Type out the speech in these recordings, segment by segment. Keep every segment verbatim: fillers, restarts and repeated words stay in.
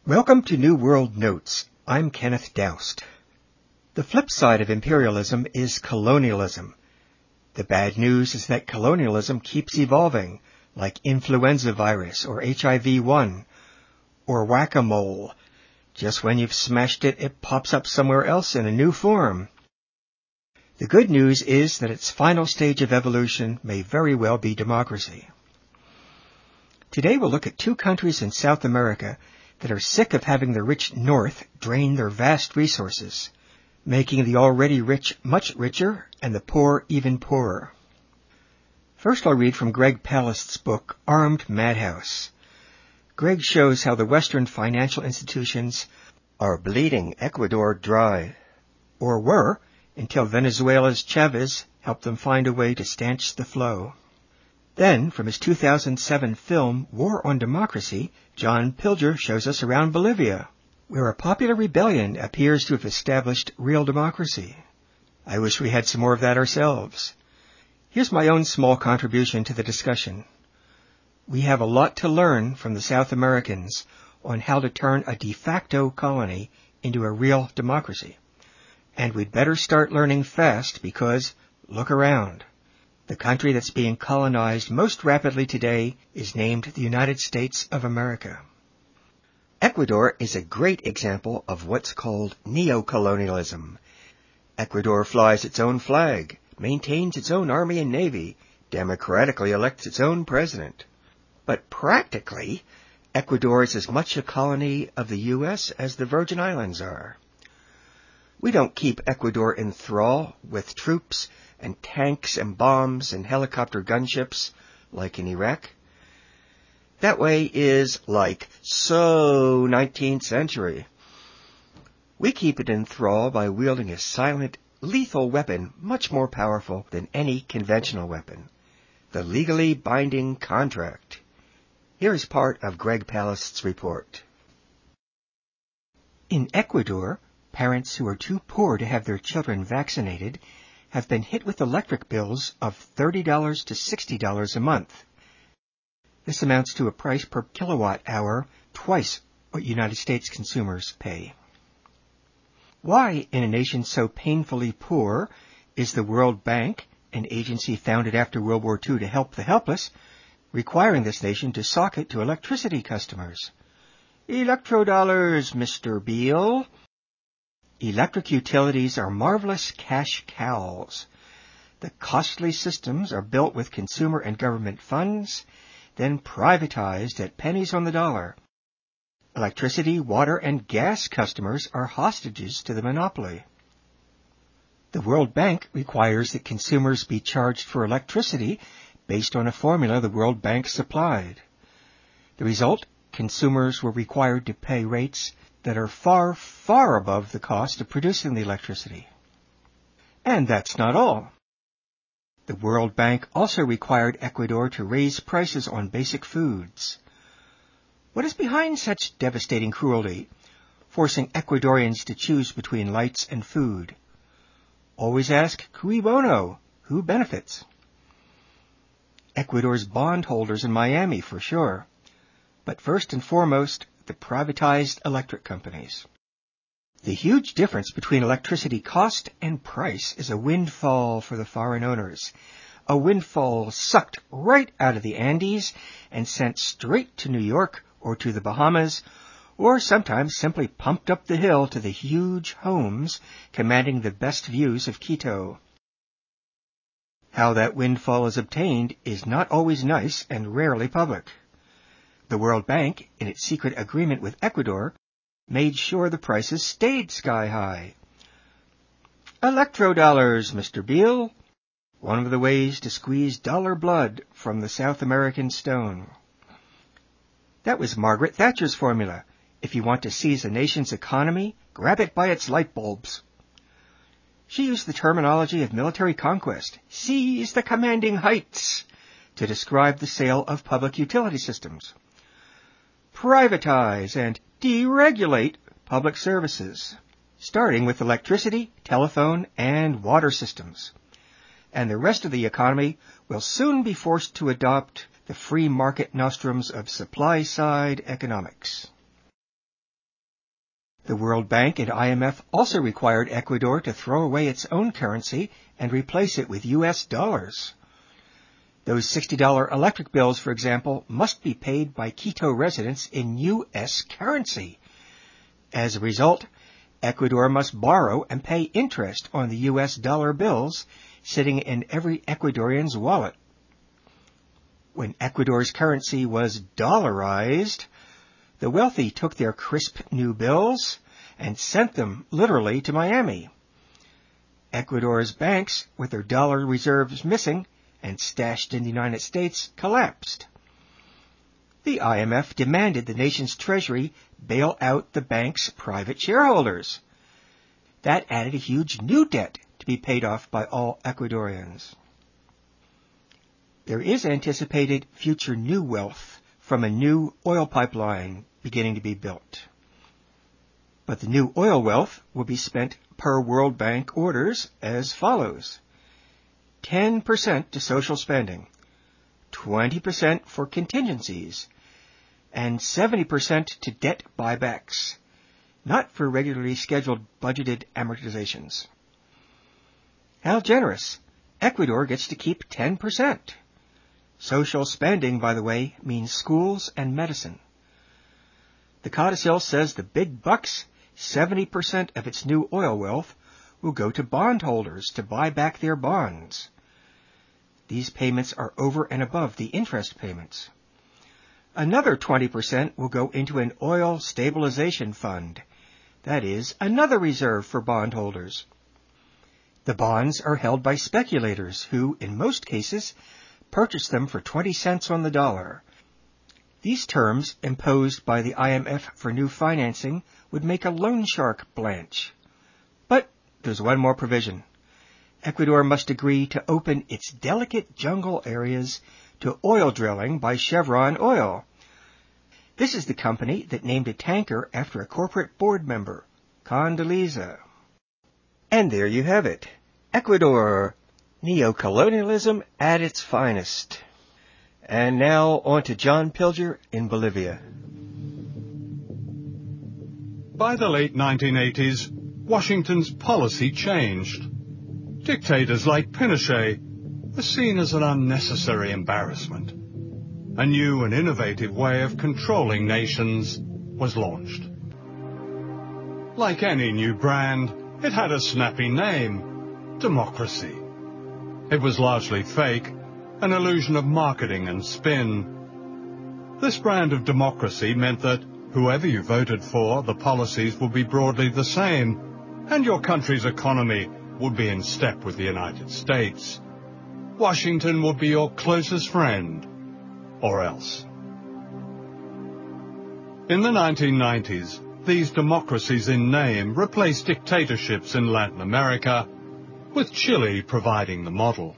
Welcome to New World Notes. I'm Kenneth Doust. The flip side of imperialism is colonialism. The bad news is that colonialism keeps evolving, like influenza virus or H I V one, or whack-a-mole. Just when you've smashed it, it pops up somewhere else in a new form. The good news is that its final stage of evolution may very well be democracy. Today we'll look at two countries in South America that are sick of having the rich North drain their vast resources, making the already rich much richer and the poor even poorer. First I'll read from Greg Palast's book, Armed Madhouse. Greg shows how the Western financial institutions are bleeding Ecuador dry, or were, until Venezuela's Chavez helped them find a way to stanch the flow. Then, from his two thousand seven film, War on Democracy, John Pilger shows us around Bolivia, where a popular rebellion appears to have established real democracy. I wish we had some more of that ourselves. Here's my own small contribution to the discussion. We have a lot to learn from the South Americans on how to turn a de facto colony into a real democracy. And we'd better start learning fast because, look around. The country that's being colonized most rapidly today is named the United States of America. Ecuador is a great example of what's called neocolonialism. Ecuador flies its own flag, maintains its own army and navy, democratically elects its own president. But practically, Ecuador is as much a colony of the U S as the Virgin Islands are. We don't keep Ecuador in thrall with troops and tanks and bombs and helicopter gunships like in Iraq. That way is like so nineteenth century. We keep it in thrall by wielding a silent, lethal weapon much more powerful than any conventional weapon, the legally binding contract. Here is part of Greg Palast's report. In Ecuador, parents who are too poor to have their children vaccinated have been hit with electric bills of thirty dollars to sixty dollars a month. This amounts to a price per kilowatt hour twice what United States consumers pay. Why, in a nation so painfully poor, is the World Bank, an agency founded after World War Two to help the helpless, requiring this nation to sock it to electricity customers? Electrodollars, Mister Beale. Electric utilities are marvelous cash cows. The costly systems are built with consumer and government funds, then privatized at pennies on the dollar. Electricity, water, and gas customers are hostages to the monopoly. The World Bank requires that consumers be charged for electricity based on a formula the World Bank supplied. The result, consumers were required to pay rates that are far, far above the cost of producing the electricity. And that's not all. The World Bank also required Ecuador to raise prices on basic foods. What is behind such devastating cruelty, forcing Ecuadorians to choose between lights and food? Always ask, cui bono, who benefits? Ecuador's bondholders in Miami, for sure. But first and foremost, the privatized electric companies. The huge difference between electricity cost and price is a windfall for the foreign owners, a windfall sucked right out of the Andes and sent straight to New York or to the Bahamas, or sometimes simply pumped up the hill to the huge homes commanding the best views of Quito. How that windfall is obtained is not always nice and rarely public. The World Bank, in its secret agreement with Ecuador, made sure the prices stayed sky-high. Electrodollars, Mister Beale. One of the ways to squeeze dollar blood from the South American stone. That was Margaret Thatcher's formula. If you want to seize a nation's economy, grab it by its light bulbs. She used the terminology of military conquest, seize the commanding heights, to describe the sale of public utility systems. Privatize and deregulate public services, starting with electricity, telephone, and water systems. And the rest of the economy will soon be forced to adopt the free market nostrums of supply-side economics. The World Bank and I M F also required Ecuador to throw away its own currency and replace it with U S dollars. Those sixty dollar electric bills, for example, must be paid by Quito residents in U S currency. As a result, Ecuador must borrow and pay interest on the U S dollar bills sitting in every Ecuadorian's wallet. When Ecuador's currency was dollarized, the wealthy took their crisp new bills and sent them literally to Miami. Ecuador's banks, with their dollar reserves missing and stashed in the United States, collapsed. The I M F demanded the nation's treasury bail out the bank's private shareholders. That added a huge new debt to be paid off by all Ecuadorians. There is anticipated future new wealth from a new oil pipeline beginning to be built. But the new oil wealth will be spent per World Bank orders as follows. ten percent to social spending, twenty percent for contingencies, and seventy percent to debt buybacks, not for regularly scheduled budgeted amortizations. How generous! Ecuador gets to keep ten percent. Social spending, by the way, means schools and medicine. The codicil says the big bucks, seventy percent of its new oil wealth, will go to bondholders to buy back their bonds. These payments are over and above the interest payments. Another twenty percent will go into an oil stabilization fund. That is, another reserve for bondholders. The bonds are held by speculators who, in most cases, purchase them for twenty cents on the dollar. These terms, imposed by the I M F for new financing, would make a loan shark blanch. But there's one more provision. Ecuador must agree to open its delicate jungle areas to oil drilling by Chevron Oil. This is the company that named a tanker after a corporate board member, Condoleezza. And there you have it. Ecuador, neocolonialism at its finest. And now on to John Pilger in Bolivia. By the late nineteen eighties, Washington's policy changed. Dictators like Pinochet were seen as an unnecessary embarrassment. A new and innovative way of controlling nations was launched. Like any new brand, it had a snappy name, democracy. It was largely fake, an illusion of marketing and spin. This brand of democracy meant that whoever you voted for, the policies would be broadly the same, and your country's economy would be in step with the United States. Washington would be your closest friend, or else. In the nineteen nineties, these democracies in name replaced dictatorships in Latin America, with Chile providing the model.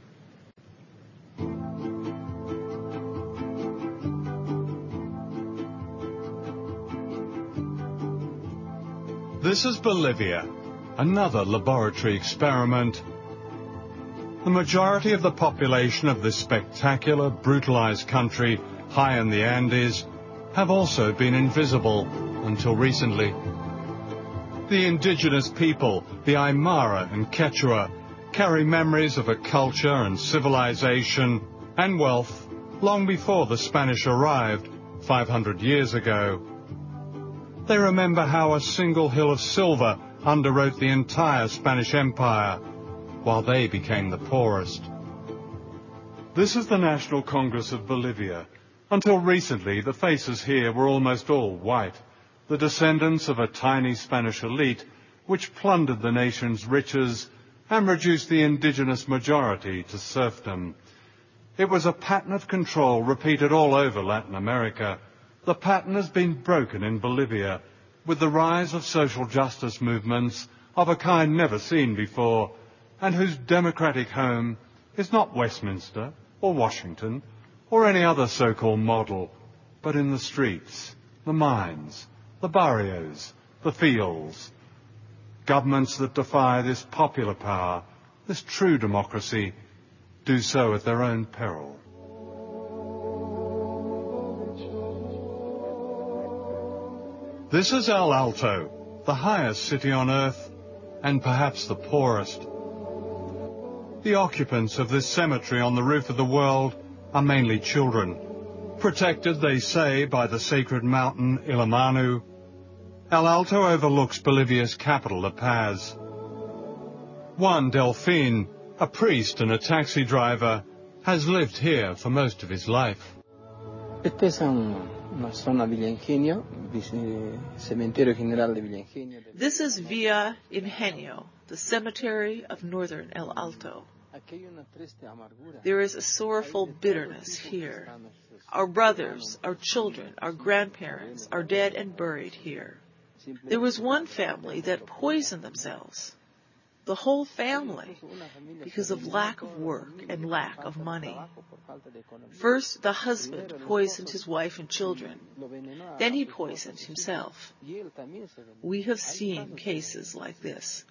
This is Bolivia, another laboratory experiment. The majority of the population of this spectacular, brutalized country high in the Andes have also been invisible until recently. The indigenous people, the Aymara and Quechua, carry memories of a culture and civilization and wealth long before the Spanish arrived five hundred years ago. They remember how a single hill of silver underwrote the entire Spanish Empire, while they became the poorest. This is the National Congress of Bolivia. Until recently, the faces here were almost all white, the descendants of a tiny Spanish elite which plundered the nation's riches and reduced the indigenous majority to serfdom. It was a pattern of control repeated all over Latin America. The pattern has been broken in Bolivia with the rise of social justice movements of a kind never seen before, and whose democratic home is not Westminster or Washington or any other so-called model, but in the streets, the mines, the barrios, the fields. Governments that defy this popular power, this true democracy, do so at their own peril. This is El Alto, the highest city on earth, and perhaps the poorest. The occupants of this cemetery on the roof of the world are mainly children, protected, they say, by the sacred mountain Illimani. El Alto overlooks Bolivia's capital, La Paz. Juan Delfin, a priest and a taxi driver, has lived here for most of his life. Esta es una zona Villa Ingenio, Cementerio General de Villa Ingenio. This is Villa Ingenio, the cemetery of northern El Alto. There is a sorrowful bitterness here. Our brothers, our children, our grandparents are dead and buried here. There was one family that poisoned themselves. The whole family, because of lack of work and lack of money. First, the husband poisoned his wife and children. Then he poisoned himself. We have seen cases like this.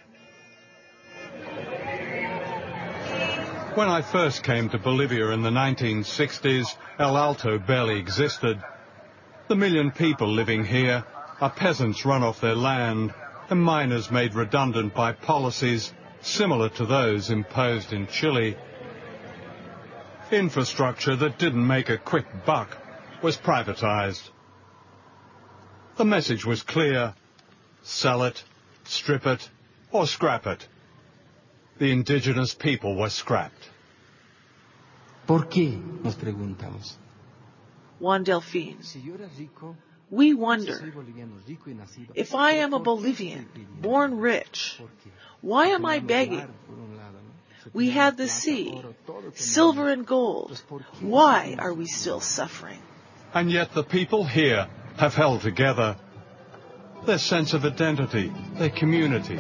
When I first came to Bolivia in the nineteen sixties, El Alto barely existed. The million people living here are peasants run off their land and miners made redundant by policies similar to those imposed in Chile. Infrastructure that didn't make a quick buck was privatized. The message was clear: sell it, strip it, or scrap it. The indigenous people were scrapped. ¿Por qué? Nos preguntamos. Juan Delfin. We wonder, if I am a Bolivian, born rich, why am I begging? We have the sea, silver and gold. Why are we still suffering? And yet the people here have held together. Their sense of identity, their community.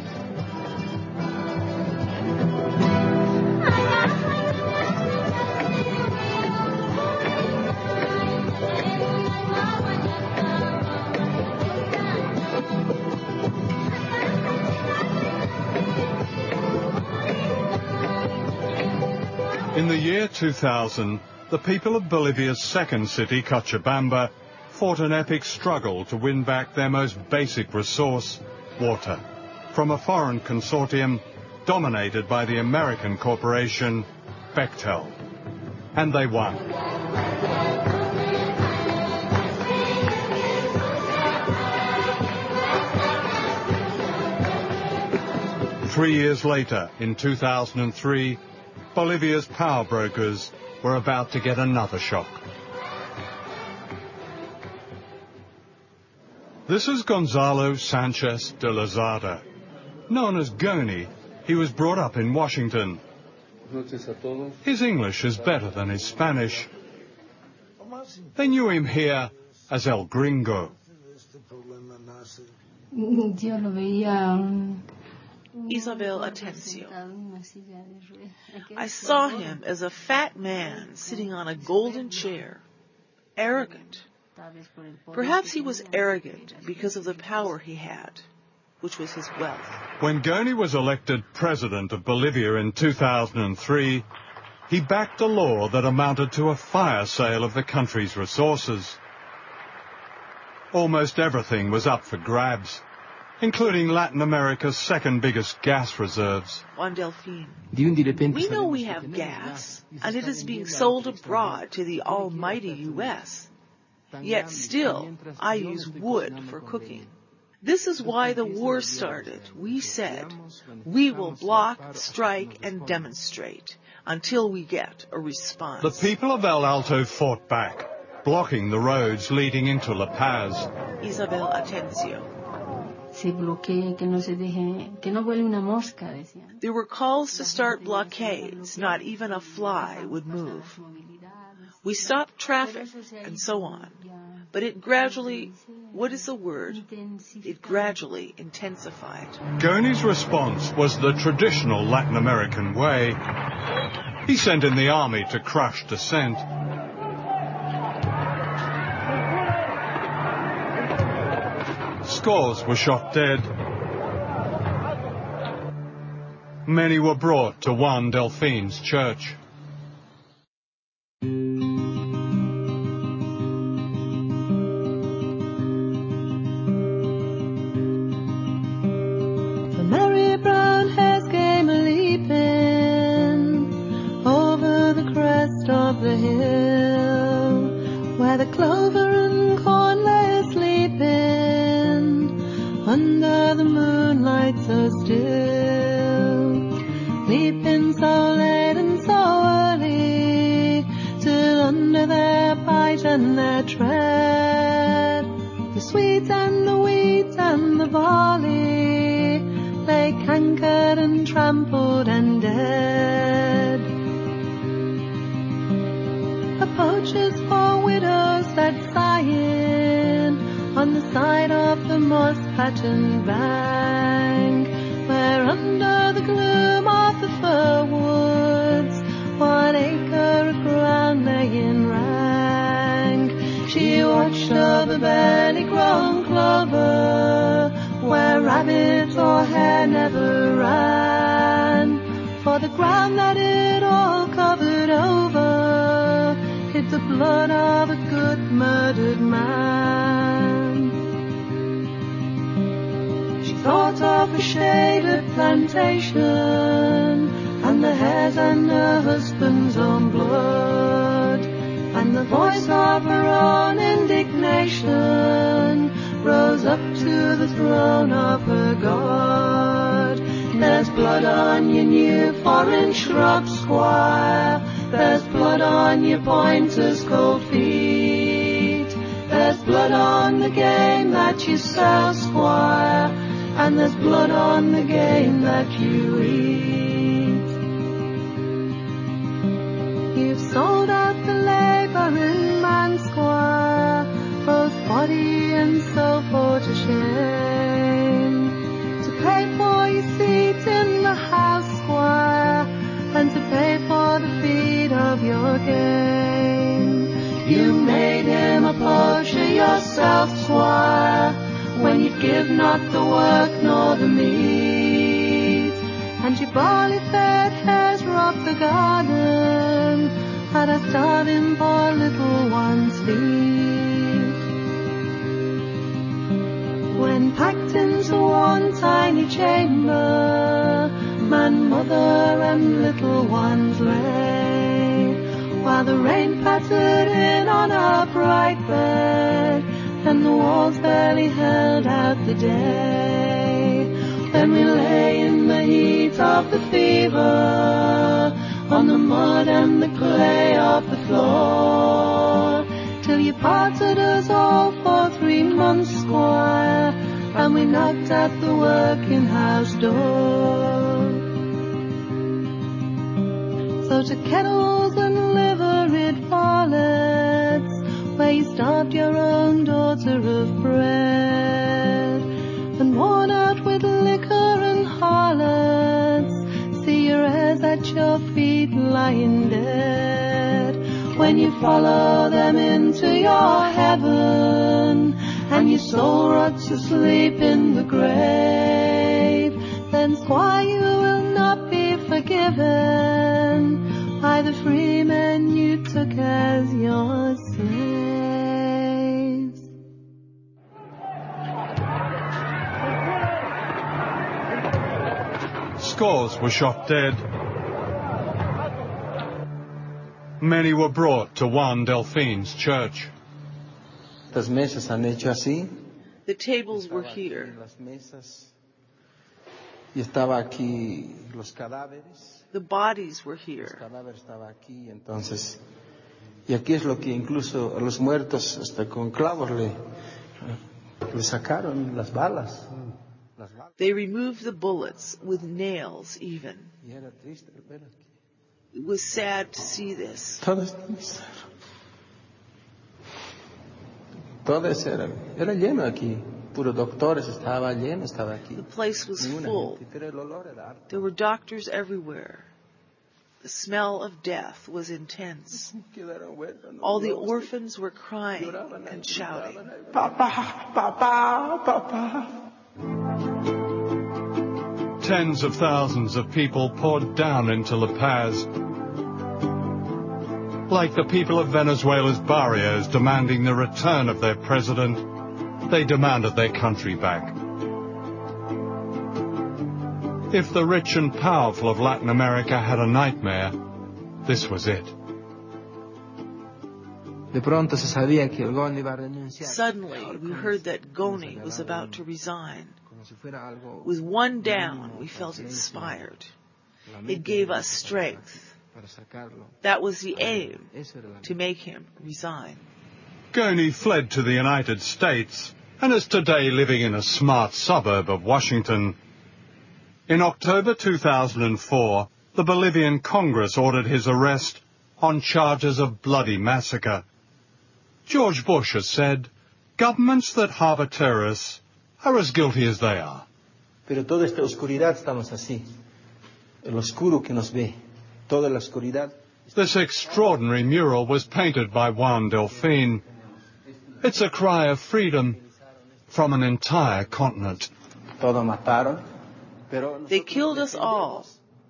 In the year two thousand, the people of Bolivia's second city, Cochabamba, fought an epic struggle to win back their most basic resource, water, from a foreign consortium dominated by the American corporation Bechtel. And they won. Three years later, in two thousand three, Bolivia's power brokers were about to get another shock. This is Gonzalo Sanchez de Lozada. Known as Goni, he was brought up in Washington. His English is better than his Spanish. They knew him here as El Gringo. Yo lo veía Isabel Atencio. I saw him as a fat man sitting on a golden chair, arrogant. Perhaps he was arrogant because of the power he had, which was his wealth. When Goni was elected president of Bolivia in two thousand three, he backed a law that amounted to a fire sale of the country's resources. Almost everything was up for grabs, including Latin America's second biggest gas reserves. Juan Delfin. We know we have gas, and it is being sold abroad to the almighty U S Yet still, I use wood for cooking. This is why the war started. We said, we will block, strike, and demonstrate until we get a response. The people of El Alto fought back, blocking the roads leading into La Paz. Isabel Atencio. There were calls to start blockades. Not even a fly would move. We stopped traffic and so on. But it gradually, what is the word? It gradually intensified. Goni's response was the traditional Latin American way. He sent in the army to crush dissent. Scores were shot dead. Many were brought to Juan Delfin's church. under the moonlight so still, sleeping so late and so early, till under their bite and their tread, the sweet and the wheat and the barley lay cankered and trampled and dead. A poacher's for widows sat sighing on the side of the moss-patterned bank, where under the gloom of the fir woods one acre of ground lay in rank. She watched over barely grown clover, where rabbit or hare never ran, for the ground that it all covered over hid the blood of a good murdered man. She thought of a shaded plantation and the hares and her husband's own blood, and the voice of her own indignation rose up to the throne of her God. There's blood on your new foreign shrub, squire, there's blood on your pointer's cold feet, there's blood on the game that you sell, squire, and there's blood on the game that you eat. You've sold out the labouring man, squire, both body and soul for to shame, to pay for your seat in the house, squire, and to pay for the feed of your game. You made him a poacher yourself, squire, when you'd give not the work nor the meat, and your barley-fed hares robbed the garden at a starving poor little one's feet. When packed into one tiny chamber, man, mother, and little ones lay, while the rain pattered in on our bright bed, and the walls barely held out the day. Then we lay in the heat of the fever, on the mud and the clay of the floor, till you parted us all for three months, squire, and we knocked at the working house door. So to kettles and livered varlets, where you starved your own daughter of bread, and worn out with liquor and harlots, see your heirs at your feet lying dead. When you follow them into your heaven, and your soul rots asleep in the grave, then squire, you will not be forgiven by the free men you took as your slaves. Scores were shot dead. Many were brought to Juan Delphine's church. Las mesas han hecho así. The tables were here. Y estaba aquí los cadáveres. The bodies were here. Los cadáveres estaba aquí, entonces. Y aquí es lo que incluso a los muertos hasta con clavos le, le sacaron las balas. Las balas. They removed the bullets with nails even. Y era triste ver aquí. It was sad to see this. Todo, todo eso era, era lleno aquí. Puro doctores, estaba lleno, estaba aquí. The place was full. There were doctors everywhere. The smell of death was intense. All the orphans were crying and shouting. Papa, Papa, Papa. Tens of thousands of people poured down into La Paz, like the people of Venezuela's barrios demanding the return of their president. They demanded their country back. If the rich and powerful of Latin America had a nightmare, this was it. Suddenly, we heard that Goni was about to resign. With one down, we felt inspired. It gave us strength. That was the aim, to make him resign. Goney fled to the United States and is today living in a smart suburb of Washington. In October two thousand four, the Bolivian Congress ordered his arrest on charges of bloody massacre. George Bush has said, governments that harbour terrorists are as guilty as they are. Pero toda esta oscuridad estamos así. El oscuro que nos ve. Toda la oscuridad. This extraordinary mural was painted by Juan Delfin. It's a cry of freedom from an entire continent. Todo mataron. They killed us all.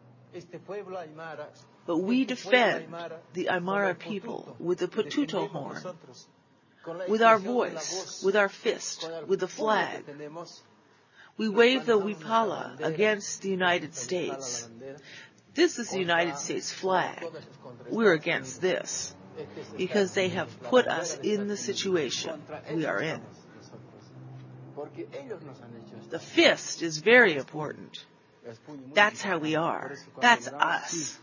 But we defend the Aymara people with the patuto horn, with our voice, with our fist, with the flag. We wave the huipala against the United States. This is the United States flag. We're against this because they have put us in the situation we are in. The fist is very important. That's how we are. That's us.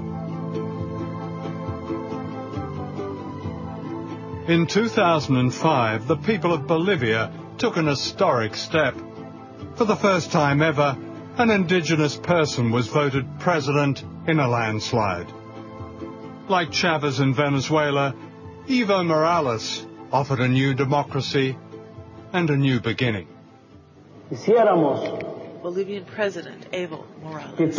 In two thousand five, the people of Bolivia took an historic step. For the first time ever, an indigenous person was voted president in a landslide. Like Chavez in Venezuela, Evo Morales offered a new democracy and a new beginning. Bolivian President Evo Morales.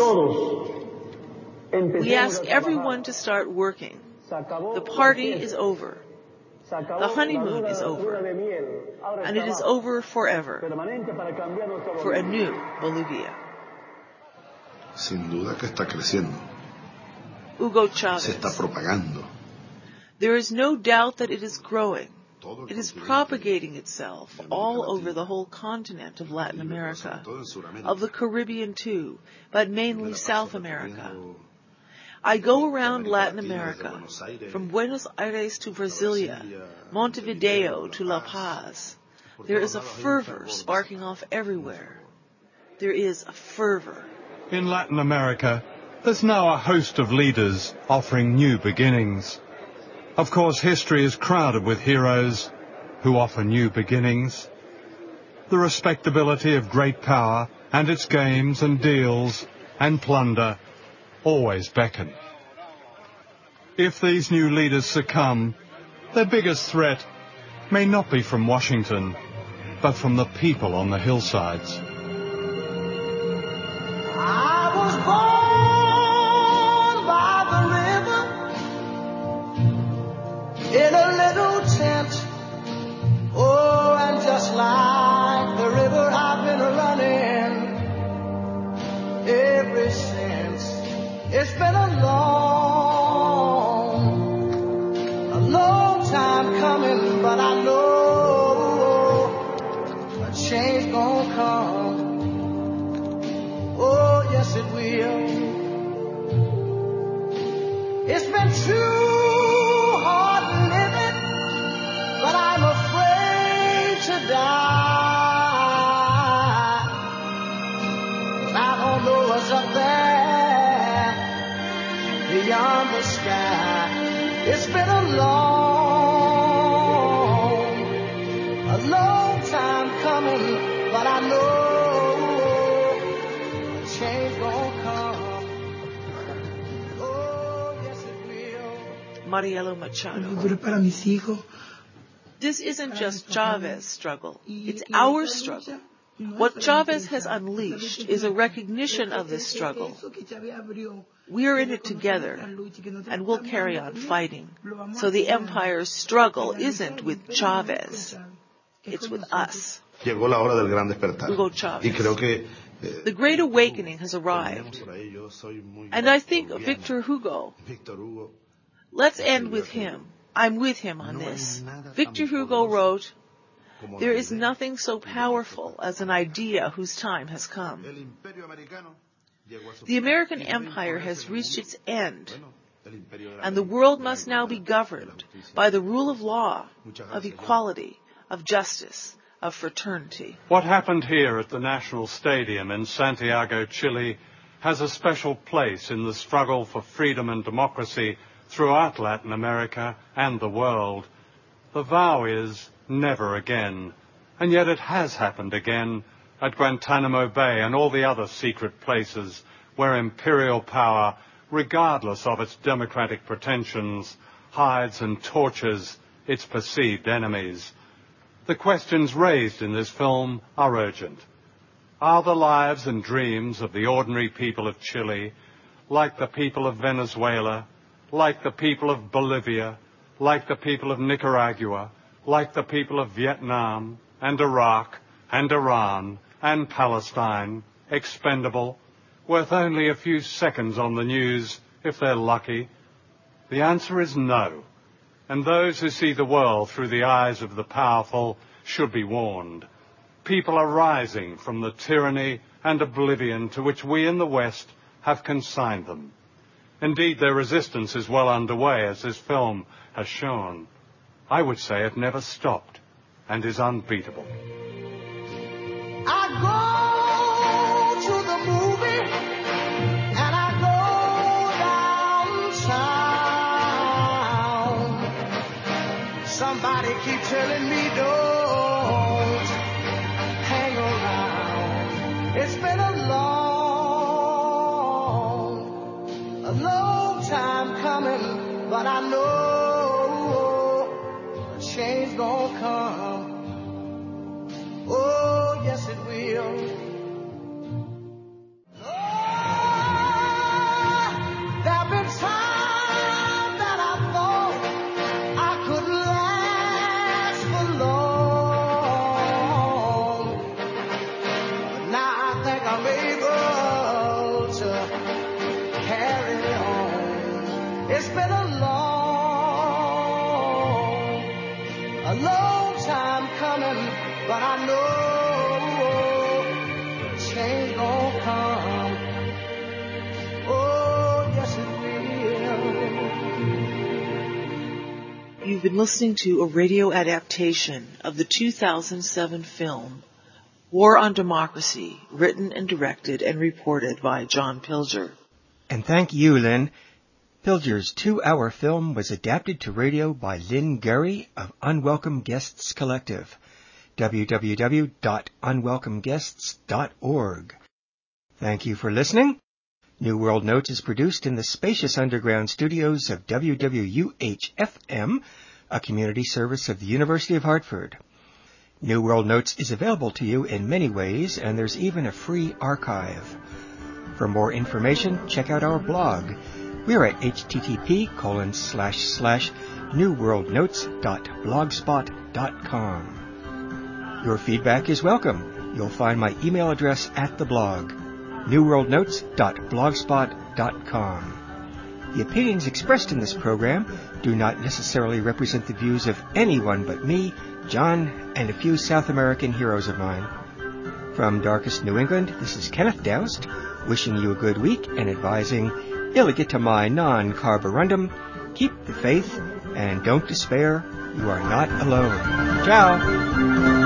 We ask everyone to start working. The party is over. The honeymoon is over. And it is over forever. For a new Bolivia. Sin duda que está creciendo. Hugo Chavez. Se está propagando. There is no doubt that it is growing. It is propagating itself all over the whole continent of Latin America, of the Caribbean too, but mainly South America. I go around Latin America, from Buenos Aires to Brasilia, Montevideo to La Paz. There is a fervor sparking off everywhere. There is a fervor. In Latin America, there's now a host of leaders offering new beginnings. Of course, history is crowded with heroes who offer new beginnings. The respectability of great power and its games and deals and plunder always beckon. If these new leaders succumb, their biggest threat may not be from Washington, but from the people on the hillsides. I was born by the river in a little tent. Oh, and just like the river I've been running ever since. It's been a long, a long time coming, but I know a change gonna come. Oh, yes it will. It's been too hard living, but I'm afraid to die. 'Cause I don't know what's up there beyond the sky. It's been a long, a long time coming, but I know a change gonna come. Oh, yes it will. Marielo Machado. This isn't just Chavez's struggle. It's our struggle. What Chavez has unleashed is a recognition of this struggle. We're in it together, and we'll carry on fighting. So the empire's struggle isn't with Chavez. It's with us. Llegó la hora del gran despertar. Hugo Chavez. Y creo que The Great Awakening has arrived. And I think Victor Hugo, let's end with him. I'm with him on this. Victor Hugo wrote, "There is nothing so powerful as an idea whose time has come." The American empire has reached its end, and the world must now be governed by the rule of law, of equality, of justice, of fraternity. What happened here at the National Stadium in Santiago, Chile, has a special place in the struggle for freedom and democracy throughout Latin America and the world. The vow is never again, and yet it has happened again at Guantanamo Bay and all the other secret places where imperial power, regardless of its democratic pretensions, hides and tortures its perceived enemies. The questions raised in this film are urgent. Are the lives and dreams of the ordinary people of Chile, like the people of Venezuela, like the people of Bolivia, like the people of Nicaragua, like the people of Vietnam and Iraq and Iran and Palestine, expendable, worth only a few seconds on the news if they're lucky? The answer is no, and those who see the world through the eyes of the powerful should be warned. People are rising from the tyranny and oblivion to which we in the West have consigned them. Indeed, their resistance is well underway, as this film has shown. I would say it never stopped and is unbeatable. I go to the movie and I go downtown. Somebody keep telling me don't hang around. It's been a long, a long time coming, but I know a change gonna come. Oh, yes it will. Oh, there've been times that I thought I couldn't last for long, but now I think I'm able to carry on. It's been a long, a long time coming, but I know change gon' come. Oh, yes it will. You've been listening to a radio adaptation of the two thousand seven film War on Democracy, written and directed and reported by John Pilger. And thank you, Lynn. Pilger's two-hour film was adapted to radio by Lynn Gurry of Unwelcome Guests Collective. w w w dot unwelcome guests dot org. Thank you for listening. New World Notes is produced in the spacious underground studios of W W U H F M, a community service of the University of Hartford. New World Notes is available to you in many ways, and there's even a free archive. For more information, check out our blog. We're at http colon slash slash newworldnotes.blogspot dot com. Your feedback is welcome. You'll find my email address at the blog, newworldnotes dot blogspot dot com. The opinions expressed in this program do not necessarily represent the views of anyone but me, John, and a few South American heroes of mine. From darkest New England, this is Kenneth Doust, wishing you a good week and advising, illegitimae non carborundum, keep the faith, and don't despair, you are not alone. Ciao!